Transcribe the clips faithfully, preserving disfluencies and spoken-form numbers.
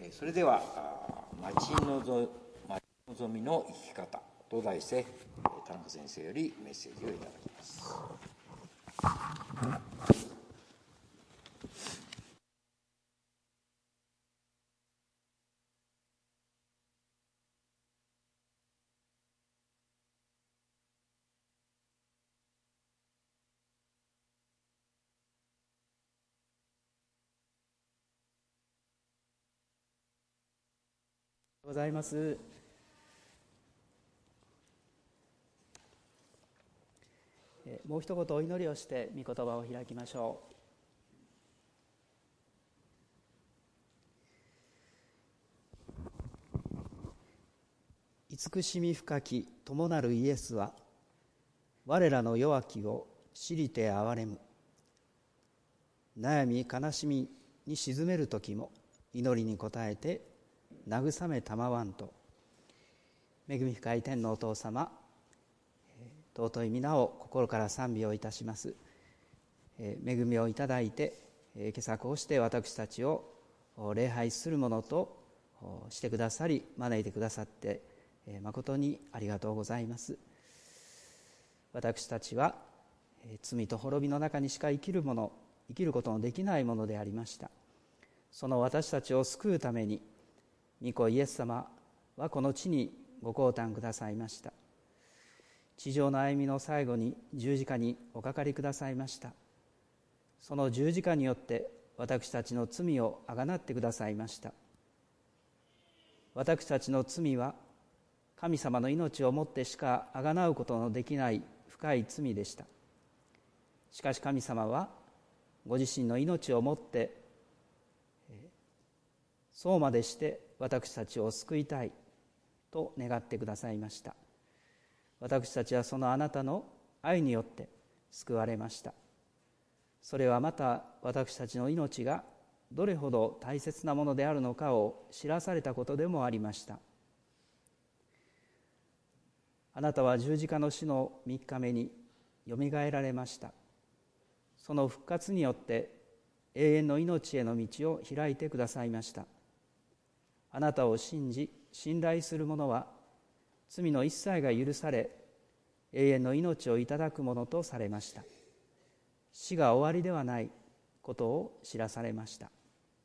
それでは「待ちのぞ待ち望みの生き方」と題して田中先生よりメッセージをいただきます。 ございます。もう一言お祈りをして御言葉を開きましょう。慈しみ深き友なるイエスは我らの弱きを知りて憐れむ。悩み悲しみに沈める時も祈りに応えて慰めたまわんと。恵み深い天のお父様、尊い皆を心から賛美をいたします。恵みをいただいて今朝こうして私たちを礼拝するものとしてくださり招いてくださって誠にありがとうございます。私たちは罪と滅びの中にしか生きるもの生きることのできないものでありました。その私たちを救うために御子イエス様はこの地にご降誕くださいました。地上の歩みの最後に十字架におかかりくださいました。その十字架によって私たちの罪をあがなってくださいました。私たちの罪は神様の命をもってしかあがなうことのできない深い罪でした。しかし神様はご自身の命をもってそうまでして私たちを救いたいと願ってくださいました。私たちはそのあなたの愛によって救われました。それはまた私たちの命がどれほど大切なものであるのかを知らされたことでもありました。あなたは十字架の死の三日目によみがえられました。その復活によって永遠の命への道を開いてくださいました。あなたを信じ信頼する者は罪の一切が許され永遠の命をいただくものとされました。死が終わりではないことを知らされました。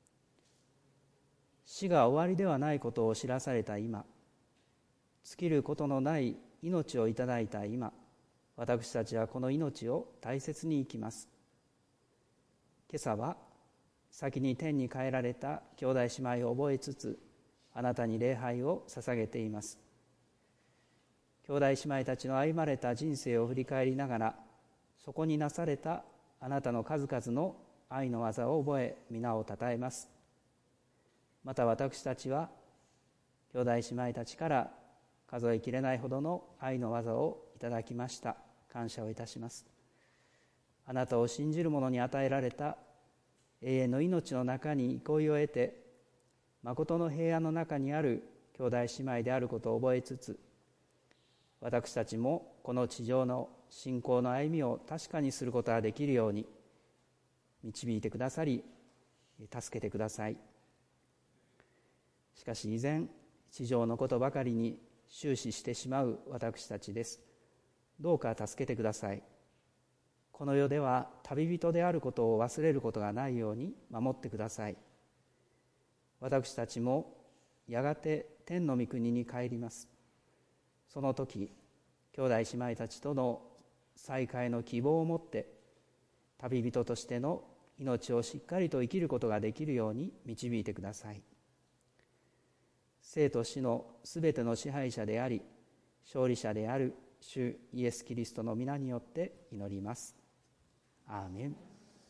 死が終わりではないことを知らされた今、尽きることのない命をいただいた今、私たちはこの命を大切に生きます。今朝は先に天に帰られた兄弟姉妹を覚えつつあなたに礼拝を捧げています。兄弟姉妹たちの歩まれた人生を振り返りながら、そこになされたあなたの数々の愛の技を覚え皆をたたえます。また私たちは兄弟姉妹たちから数えきれないほどの愛の技をいただきました。感謝をいたします。あなたを信じる者に与えられた永遠の命の中に憩いを得て、誠の平安の中にある兄弟姉妹であることを覚えつつ、私たちもこの地上の信仰の歩みを確かにすることができるように導いてくださり、助けてください。しかし依然地上のことばかりに終始してしまう私たちです。どうか助けてください。この世では旅人であることを忘れることがないように守ってください。私たちもやがて天の御国に帰ります。その時、兄弟姉妹たちとの再会の希望を持って旅人としての命をしっかりと生きることができるように導いてください。生と死のすべての支配者であり勝利者である主イエス・キリストの皆によって祈ります。アーメン。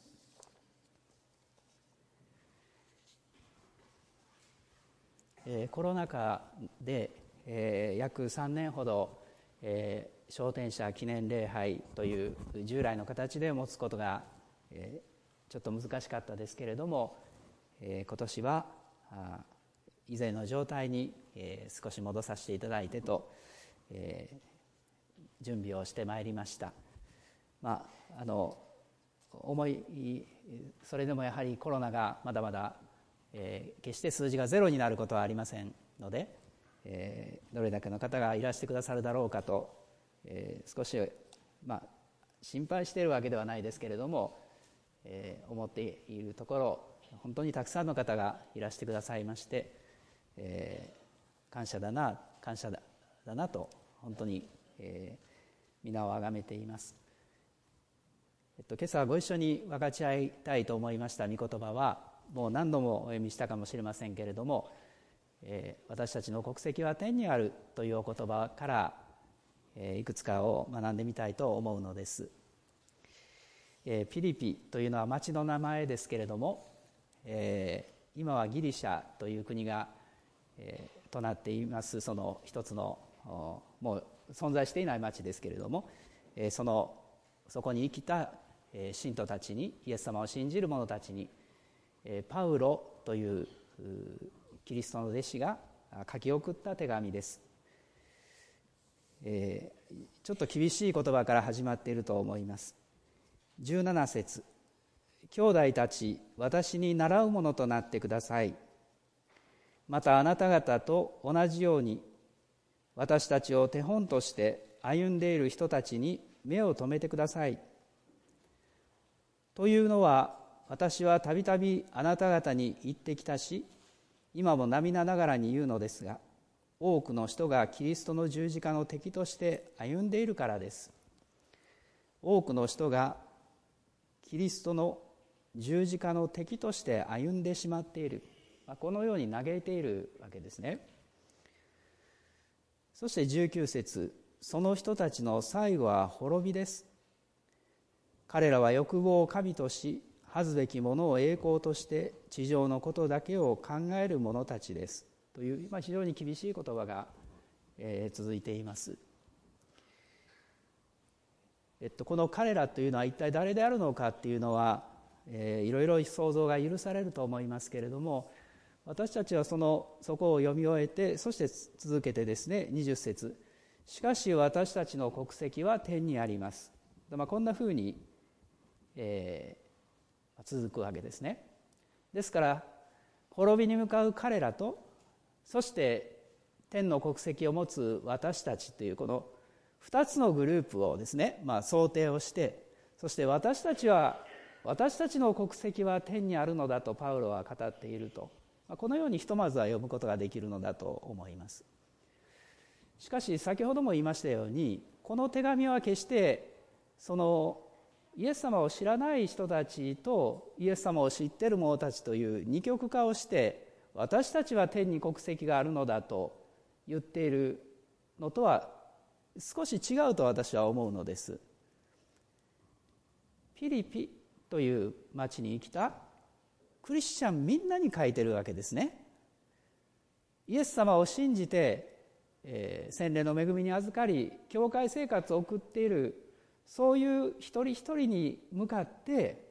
えー、コロナ禍で、えー、約さんねんほど、えー、昇天者記念礼拝という従来の形で持つことが、えー、ちょっと難しかったですけれども、えー、今年はあ以前の状態に、えー、少し戻させていただいてと、えー、準備をしてまいりました。まああの思いそれでもやはりコロナがまだまだえー、決して数字がゼロになることはありませんので、えー、どれだけの方がいらしてくださるだろうかと、えー、少し、まあ、心配しているわけではないですけれども、えー、思っているところ、本当にたくさんの方がいらしてくださいまして、えー、感謝だな感謝だ、だなと本当に、えー、皆をあがめています。えっと、今朝ご一緒に分かち合いたいと思いました御言葉は、もう何度もお読みしたかもしれませんけれども、えー、私たちの国籍は天にあるというお言葉から、えー、いくつかを学んでみたいと思うのです。えー、ピリピというのは町の名前ですけれども、えー、今はギリシャという国が、えー、となっていますその一つのもう存在していない町ですけれども、えー、そのそこに生きた、えー、信徒たちに、イエス様を信じる者たちに、えー、パウロというキリストの弟子が書き送った手紙です。えー、ちょっと厳しい言葉から始まっていると思います。じゅうなな節、兄弟たち、私に習うものとなってください。またあなた方と同じように、私たちを手本として歩んでいる人たちに目を留めてください。というのは、私はたびたびあなた方に言ってきたし、今も涙ながらに言うのですが、多くの人がキリストの十字架の敵として歩んでいるからです。多くの人がキリストの十字架の敵として歩んでしまっている、このように嘆いているわけですね。そしてじゅうきゅう節、その人たちの最後は滅びです。彼らは欲望を神とし、恥ずべきものを栄光として地上のことだけを考える者たちですという、まあ、非常に厳しい言葉が、えー、続いています。えっと、この彼らというのは一体誰であるのかっていうのは、えー、いろいろ想像が許されると思いますけれども、私たちはそのそこを読み終えて、そして続けてですね、にじゅう節、しかし私たちの国籍は天にあります、まあ、こんなふうに、えー続くわけですね。ですから滅びに向かう彼らと、そして天の国籍を持つ私たちというこのふたつのグループをですね、まあ、想定をして、そして私たちは私たちの国籍は天にあるのだとパウロは語っていると、まあ、このようにひとまずは読むことができるのだと思います。しかし先ほども言いましたように、この手紙は決してそのイエス様を知らない人たちとイエス様を知っている者たちという二極化をして、私たちは天に国籍があるのだと言っているのとは少し違うと私は思うのです。ピリピという町に生きたクリスチャンみんなに書いてるわけですね。イエス様を信じて、えー、洗礼の恵みに預かり教会生活を送っている、そういう一人一人に向かって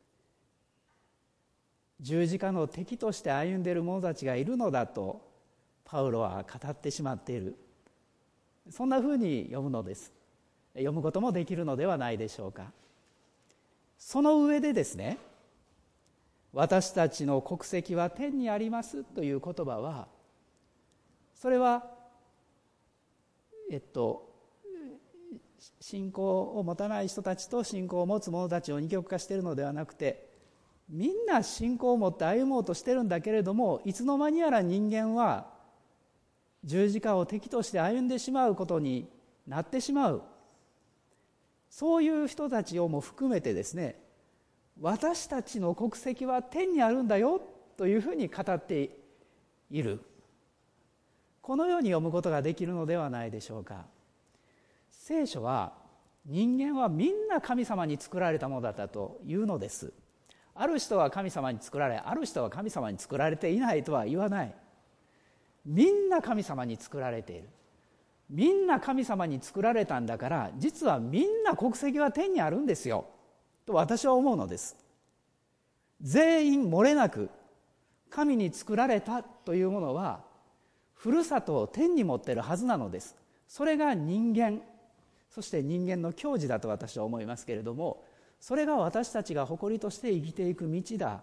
十字架の敵として歩んでいる者たちがいるのだとパウロは語ってしまっている、そんなふうに読むのです。読むこともできるのではないでしょうか。その上でですね、私たちの国籍は天にありますという言葉は、それはえっと信仰を持たない人たちと信仰を持つ者たちを二極化しているのではなくて、みんな信仰を持って歩もうとしてるんだけれども、いつの間にやら人間は十字架を敵として歩んでしまうことになってしまう、そういう人たちをも含めてですね、私たちの国籍は天にあるんだよというふうに語っている、このように読むことができるのではないでしょうか。聖書は人間はみんな神様に作られたものだったというのです。ある人は神様に作られ、ある人は神様に作られていないとは言わない。みんな神様に作られている。みんな神様に作られたんだから、実はみんな国籍は天にあるんですよと私は思うのです。全員漏れなく神に作られたというものはふるさとを天に持っているはずなのです。それが人間、そして人間の矜持だと私は思いますけれども、それが私たちが誇りとして生きていく道だ。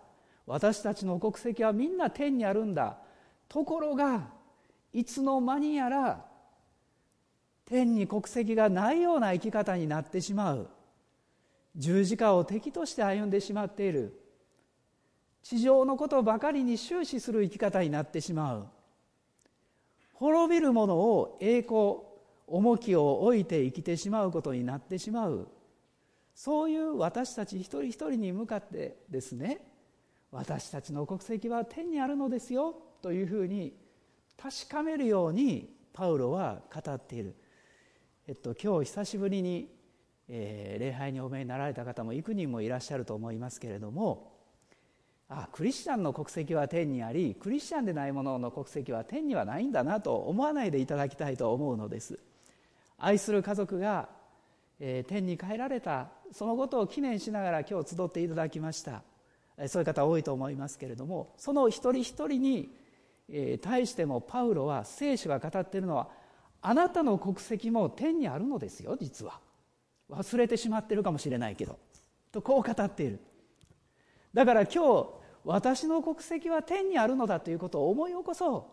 私たちの国籍はみんな天にあるんだ。ところがいつの間にやら天に国籍がないような生き方になってしまう、十字架を敵として歩んでしまっている、地上のことばかりに終始する生き方になってしまう、滅びるものを栄光重きを置いて生きてしまうことになってしまう、そういう私たち一人一人に向かってですね、私たちの国籍は天にあるのですよというふうに確かめるようにパウロは語っている。えっと、今日久しぶりに、えー、礼拝にお目になられた方も幾人もいらっしゃると思いますけれども、あ、クリスチャンの国籍は天にあり、クリスチャンでないものの国籍は天にはないんだなと思わないでいただきたいと思うのです。愛する家族が、えー、天に帰られた、そのことを記念しながら今日集っていただきました。そういう方多いと思いますけれども、その一人一人に、えー、対してもパウロは、聖書が語っているのは、あなたの国籍も天にあるのですよ、実は。忘れてしまっているかもしれないけどと、こう語っている。だから今日私の国籍は天にあるのだということを思い起こそう。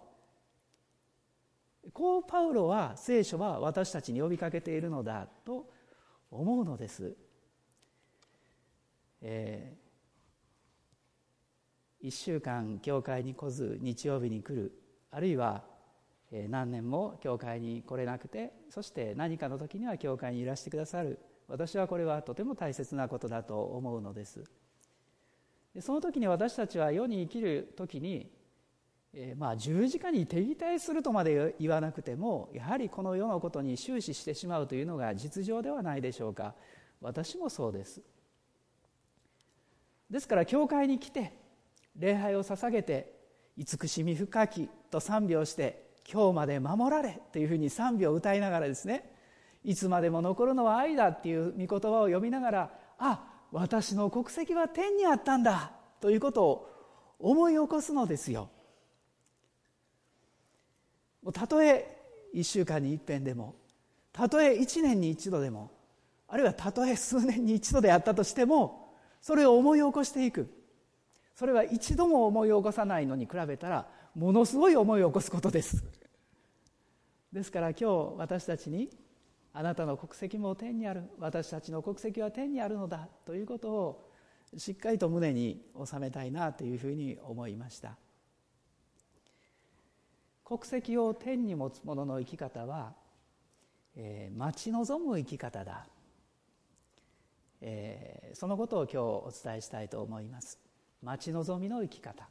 こうパウロは、聖書は私たちに呼びかけているのだと思うのです。えー、いっしゅうかん教会に来ず日曜日に来る、あるいは何年も教会に来れなくて、そして何かの時には教会にいらしてくださる、私はこれはとても大切なことだと思うのです。その時に私たちは世に生きる時に、えー、まあ十字架に敵対するとまで言わなくても、やはりこの世のことに終始してしまうというのが実情ではないでしょうか。私もそうです。ですから教会に来て礼拝を捧げて、慈しみ深きと賛美をして、今日まで守られというふうに賛美を歌いながらですね、いつまでも残るのは愛だっていう御言葉を読みながら、あ、私の国籍は天にあったんだということを思い起こすのですよ。たとえいっしゅうかんに一遍でも、たとえいちねんに一度でも、あるいはたとえ数年に一度であったとしても、それを思い起こしていく。それは一度も思い起こさないのに比べたら、ものすごい思いを起こすことです。ですから今日私たちに、あなたの国籍も天にある、私たちの国籍は天にあるのだということをしっかりと胸に収めたいなというふうに思いました。国籍を天に持つ者の生き方は、えー、待ち望む生き方だ、えー、そのことを今日お伝えしたいと思います。待ち望みの生き方、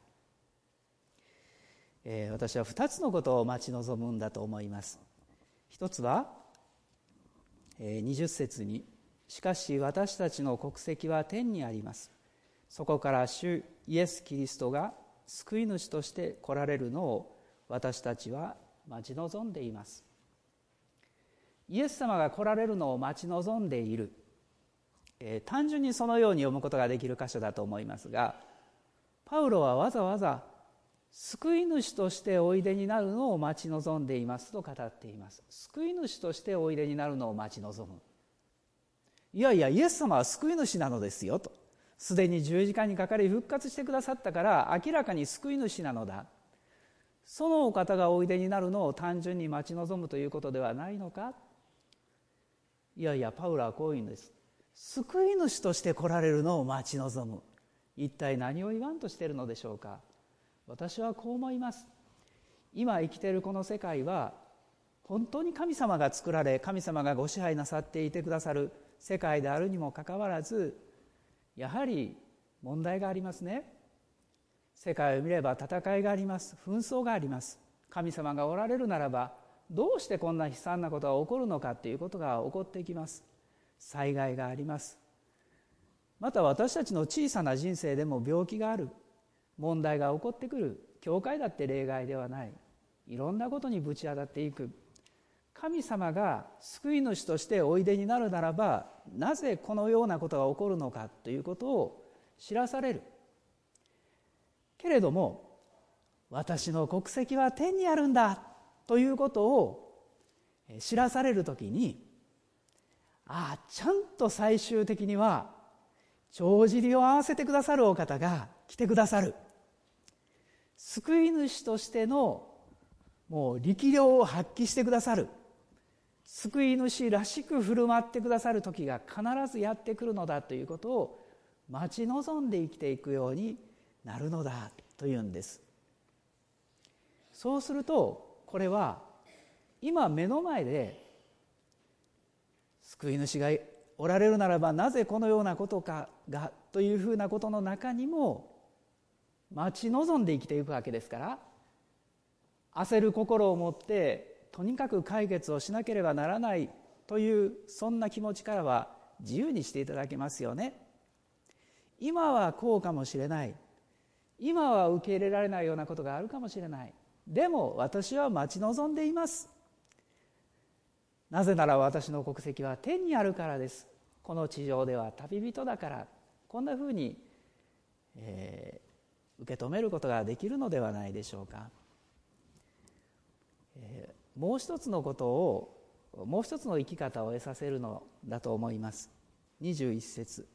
えー、私は二つのことを待ち望むんだと思います。一つは、えー、にじゅっ節に、しかし私たちの国籍は天にあります。そこから主イエス・キリストが救い主として来られるのを私たちは待ち望んでいます。イエス様が来られるのを待ち望んでいる、えー、単純にそのように読むことができる箇所だと思いますが、パウロはわざわざ救い主としておいでになるのを待ち望んでいますと語っています。救い主としておいでになるのを待ち望む。いやいや、イエス様は救い主なのですよと。すでに十字架にかかり復活してくださったから明らかに救い主なのだ。そのお方がおいでになるのを単純に待ち望むということではないのか。いやいや、パウロはこういうんです。救い主として来られるのを待ち望む。一体何を言わんとしているのでしょうか。私はこう思います。今生きているこの世界は本当に神様が作られ、神様がご支配なさっていてくださる世界であるにもかかわらず、やはり問題がありますね。世界を見れば戦いがあります。紛争があります。神様がおられるならばどうしてこんな悲惨なことが起こるのかということが起こってきます。災害があります。また私たちの小さな人生でも病気がある、問題が起こってくる。教会だって例外ではない。いろんなことにぶち当たっていく。神様が救い主としておいでになるならば、なぜこのようなことが起こるのかということを知らされる。けれども、私の国籍は天にあるんだということを知らされるときに、ああ、ちゃんと最終的には帳尻を合わせてくださるお方が来てくださる、救い主としてのもう力量を発揮してくださる、救い主らしく振る舞ってくださる時が必ずやってくるのだということを待ち望んで生きていくようになるのだというんです。そうするとこれは今目の前で救い主がおられるならばなぜこのようなことかがというふうなことの中にも待ち望んで生きていくわけですから、焦る心を持ってとにかく解決をしなければならないというそんな気持ちからは自由にしていただけますよね。今はこうかもしれない、今は受け入れられないようなことがあるかもしれない、でも私は待ち望んでいます。なぜなら私の国籍は天にあるからです。この地上では旅人だから、こんなふうに、えー、受け止めることができるのではないでしょうか。えー、もう一つのことをもう一つの生き方を得させるのだと思います。にじゅういち節、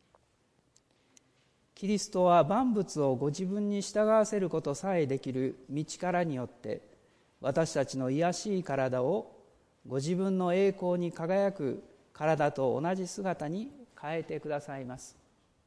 キリストは万物をご自分に従わせることさえできる道からによって私たちの卑しい体をご自分の栄光に輝く体と同じ姿に変えてくださいます。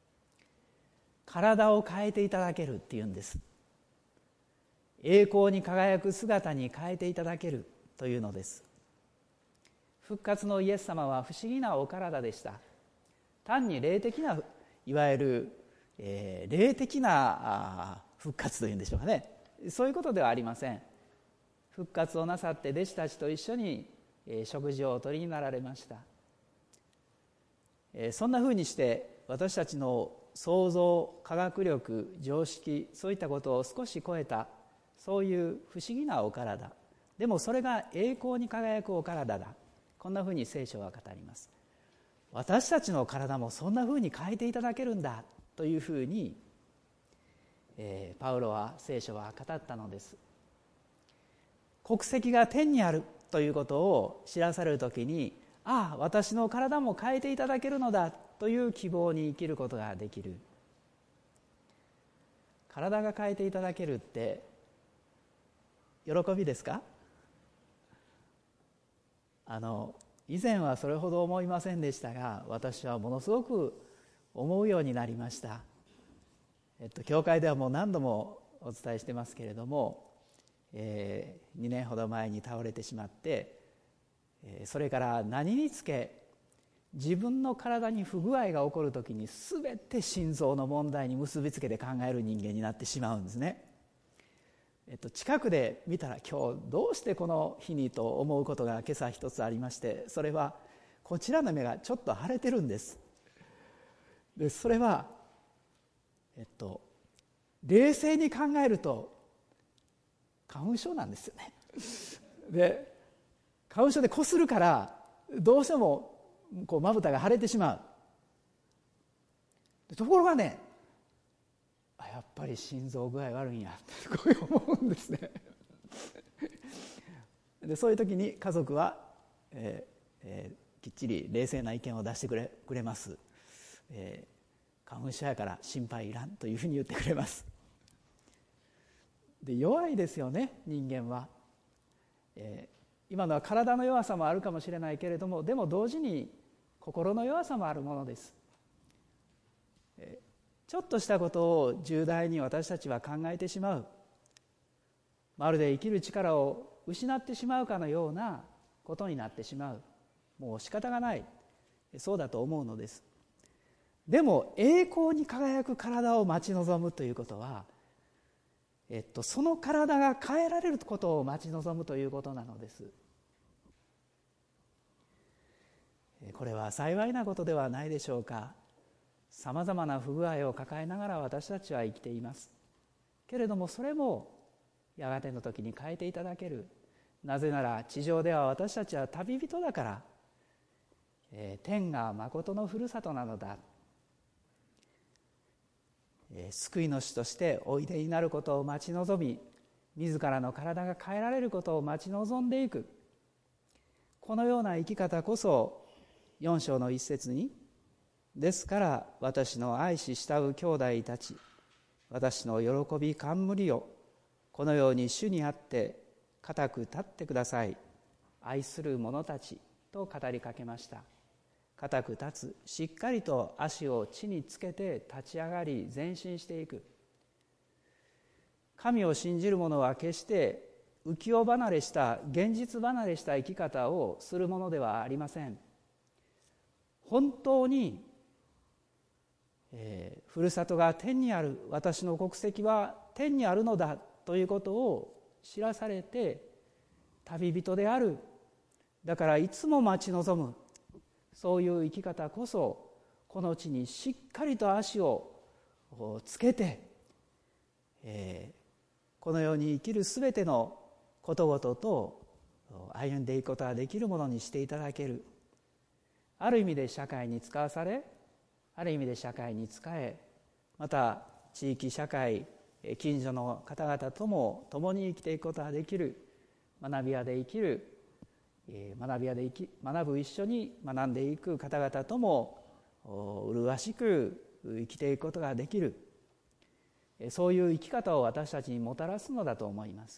体を変えていただけるっていうんです。栄光に輝く姿に変えていただけるというのです。復活のイエス様は不思議なお体でした。単に霊的ないわゆる、えー、霊的な復活というんでしょうかね、そういうことではありません。復活をなさって弟子たちと一緒に、えー、食事をお取りになられました。えー、そんなふうにして私たちの想像、科学力、常識、そういったことを少し超えたそういう不思議なお体、でもそれが栄光に輝くお体だ、こんなふうに聖書は語ります。私たちの体もそんなふうに変えていただけるんだというふうに、えー、パウロは聖書は語ったのです。国籍が天にあるということを知らされるときに、ああ私の体も変えていただけるのだという希望に生きることができる。体が変えていただけるって喜びですか？あの以前はそれほど思いませんでしたが、私はものすごく思うようになりました。えっと教会ではもう何度もお伝えしてますけれども、えー、にねんほど前に倒れてしまって、えー、それから何につけ自分の体に不具合が起こるときに全て心臓の問題に結びつけて考える人間になってしまうんですね。えっと、近くで見たら今日どうしてこの日にと思うことが今朝一つありまして、それはこちらの目がちょっと腫れてるんです。でそれは、えっと、冷静に考えると花粉症なんですよね。で花粉症でこするからどうしてもこうまぶたが腫れてしまう。ところがね、やっぱり心臓具合悪いんやってこういう思うんですね。でそういう時に家族は、えーえー、きっちり冷静な意見を出してくれ、くれます。えー、花粉症やから心配いらんというふうに言ってくれます。で弱いですよね、人間は。えー、今のは体の弱さもあるかもしれないけれども、でも同時に心の弱さもあるものです。えーちょっとしたことを重大に私たちは考えてしまう。まるで生きる力を失ってしまうかのようなことになってしまう。もう仕方がない。そうだと思うのです。でも栄光に輝く体を待ち望むということは、えっと、その体が変えられることを待ち望むということなのです。これは幸いなことではないでしょうか。さまざまな不具合を抱えながら私たちは生きていますけれども、それもやがての時に変えていただける。なぜなら地上では私たちは旅人だから、えー、天が誠のふるさとなのだ、えー、救い主としておいでになることを待ち望み、自らの体が変えられることを待ち望んでいく。このような生き方こそよん章の一節に、ですから私の愛し慕う兄弟たち、 私の喜び冠をこのように主にあって固く立ってください。愛する者たちと語りかけました。固く立つ、しっかりと足を地につけて立ち上がり前進していく。神を信じる者は決して浮世離れした現実離れした生き方をするものではありません。本当に、えー、ふるさとが天にある、私の国籍は天にあるのだということを知らされて、旅人である、だからいつも待ち望む、そういう生き方こそこの地にしっかりと足をつけて、えー、このように生きるすべてのことごとと歩んでいくことができるものにしていただける。ある意味で社会に使わされ、ある意味で社会に仕え、また地域社会、近所の方々とも共に生きていくことができる、学び屋で生きる、学び屋で生き学ぶ一緒に学んでいく方々とも麗しく生きていくことができる、そういう生き方を私たちにもたらすのだと思います。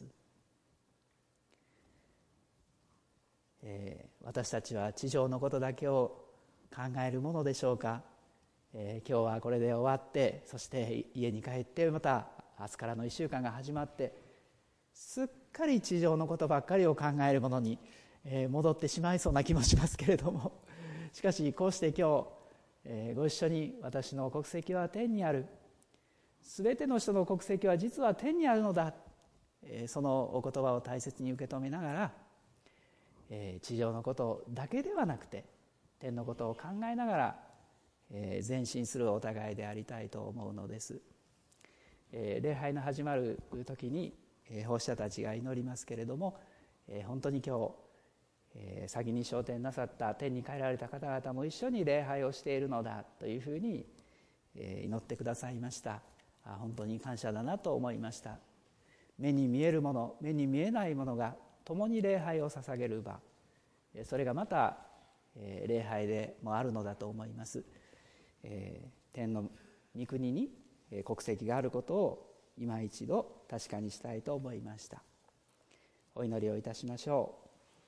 えー、私たちは地上のことだけを考えるものでしょうか。えー、今日はこれで終わって、そして家に帰ってまた明日からのいっしゅうかんが始まって、すっかり地上のことばっかりを考えるものに、えー、戻ってしまいそうな気もしますけれども、しかしこうして今日、えー、ご一緒に私の国籍は天にある、すべての人の国籍は実は天にあるのだ、えー、そのお言葉を大切に受け止めながら、えー、地上のことだけではなくて天のことを考えながら、えー、前進するお互いでありたいと思うのです。えー、礼拝の始まる時に、えー、奉仕者たちが祈りますけれども、えー、本当に今日、えー、先に昇天なさった天に帰られた方々も一緒に礼拝をしているのだというふうに、えー、祈ってくださいました。あ、本当に感謝だなと思いました。目に見えるもの、目に見えないものが共に礼拝を捧げる場、それがまた、えー、礼拝でもあるのだと思います。えー、天の御国に、えー、国籍があることを今一度確かにしたいと思いました。お祈りをいたしましょ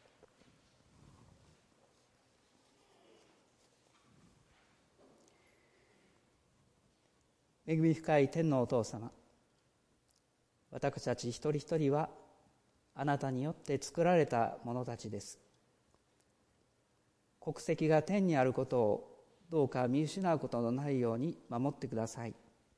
う。恵み深い天のお父様、私たち一人一人はあなたによって作られた者たちです。国籍が天にあることをどうか見失うことのないように守ってください。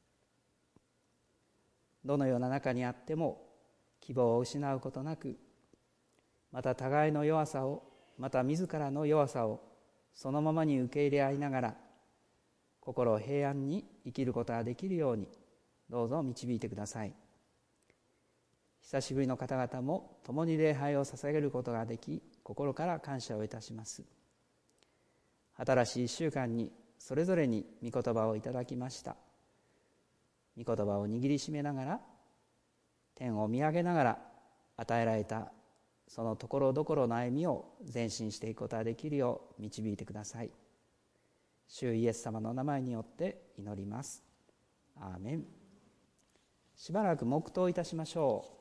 どのような中にあっても希望を失うことなく、また互いの弱さを、また自らの弱さをそのままに受け入れ合いながら、心平安に生きることができるようにどうぞ導いてください。久しぶりの方々も共に礼拝を捧げることができ、心から感謝をいたします。新しいいっしゅうかんにそれぞれに御言葉をいただきました。御言葉を握りしめながら、天を見上げながら与えられたそのところどころの歩みを前進していくことができるよう導いてください。主イエス様の名前によって祈ります。アーメン。しばらく黙祷いたしましょう。